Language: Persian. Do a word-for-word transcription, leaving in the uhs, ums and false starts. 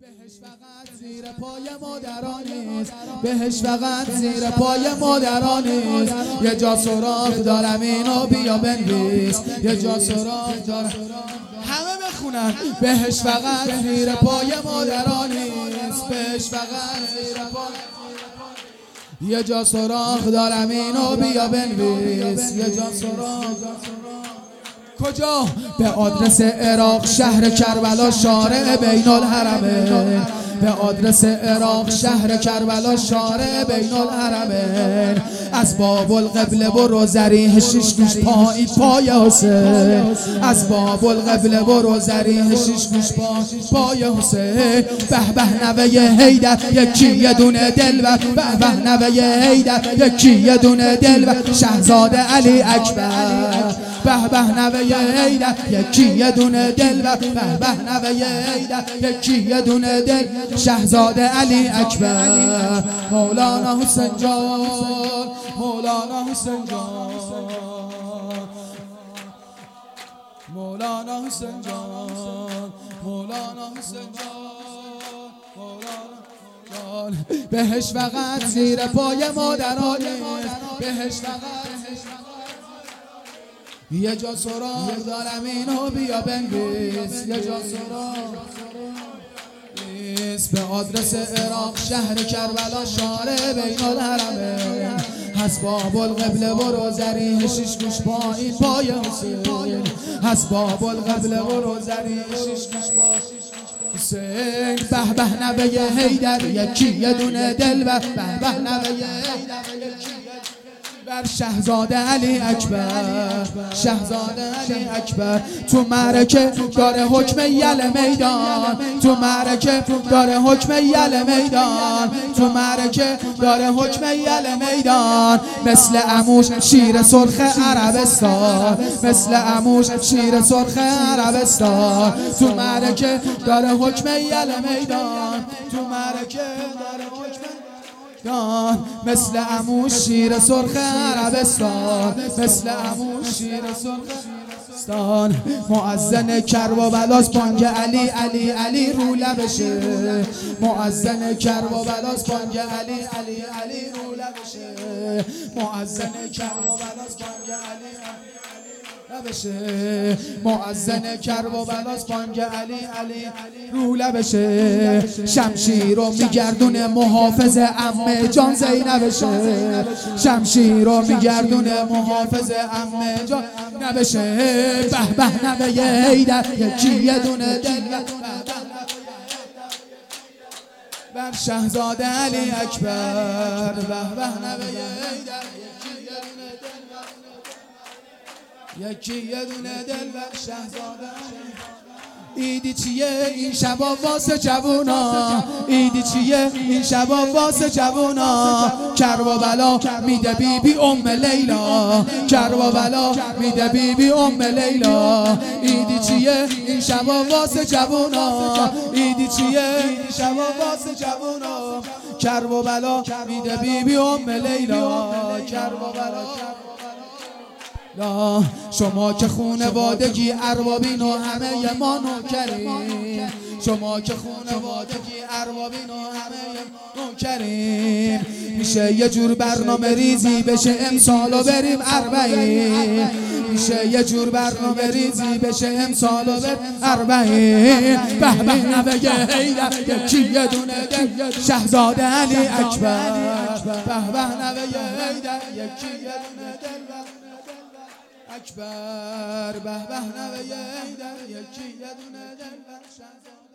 بهش فقط زیر پای مادرانیست، بهش فقط زیر پای مادرانیست. یه جا سراغ دارم اینو بیا بنویس، یه جا سراغ دارم همه بخونن. بهش فقط زیر پای مادرانیست، بهش فقط زیر پای، یه جا سراغ دارم اینو بیا بنویس، یه جا سراغ. کجا؟ به آدرس عراق شهر کربلا شارع بین الحرمین، به آدرس عراق شهر کربلا شارع بین الحرمین. از باب القبله برو زریح شش گوش پای پای حسین، از باب القبله برو زریح شش گوش پای پای حسین. به به نوه حیدر یکی یه دونه دلبر، به به نوه حیدر یکی یه دونه دلبر. شهزاده علی اکبر، به به نوه حیدر یکی یه دونه دلبر، به به نوه حیدر یکی یه دونه دل. شهزاده علی اکبر، مولانا حسین جان، مولانا حسین جان، مولانا حسین جان، مولانا حسین جان، مولانا جان. بهش فقط زیر پای مادرانیست، بهش فقط یه جا سراغ دارم اینو بیا بنویس، یه جا سراغ به آدرس عراق شهر کربلا شارع بین الحرمین. از باب القبله برو زریح شش گوش پای پای حسین، از باب القبله برو زریح شش گوش پای حسین. به به نوه حیدر یکی یه دونه دلبر، به به نوه حیدر یکی بر. شهزاده علی اکبر، شهزاده علی اکبر. تو معرکه داره حکم یل میدان، تو معرکه داره حکم یل میدان، تو معرکه داره حکم یل میدان. مثل عموش شیر سرخ عربستان، مثل عموش شیر سرخ عربستان. تو معرکه داره حکم یل میدان، تو معرکه داره حکم دان. مثل عموش شیر سرخ عربستان، مثل عموش شیر سرخ عربستان. مؤذن کربلاست بانگ علی علی علی رو لبشه، مؤذن کربلاست بانگ علی علی علی رو لبشه، مؤذن کربلاست بانگ علی لبشه، مؤذن کربلاست بانگ علی علی رو لبشه. شمشیر رو میگردونه محافظ عمه جان زینبشه، شمشیر رو میگردونه محافظ عمه جان نبشه. به به نوه حیدر یکی یه دونه دلبر، بر شهزاده علی اکبر. به به نوه حیدر یکی یه دونه دلبر، شهزاده. ایدی چیه این شبا واسه جوونا، ایدی چیه این شبا واسه جوونا. کربلا میده بی بی ام لیلا، کربلا میده بی بی ام لیلا. ایدی چیه این شبا واسه جوونا، ایدی چیه این شبا واسه جوونا. کربلا میده بی بی ام لیلا، کربلا. لا شما که خونوادگی اربابین و همه ما نوکریم، شما که خونوادگی اربابین و همه ما نوکریم. میشه یه جور برنامه ریزی بشه امسال و بریم اربعین، میشه یه جور برنامه ریزی بشه امسال و بریم اربعین. به به نوه حیدر یکی یه دونه دل، شهزاده علی اکبر. به به نوه حیدر یکی یه دونه دل اکبر. به به نوه حیدر یکی یه دونه دلبر، شهزاده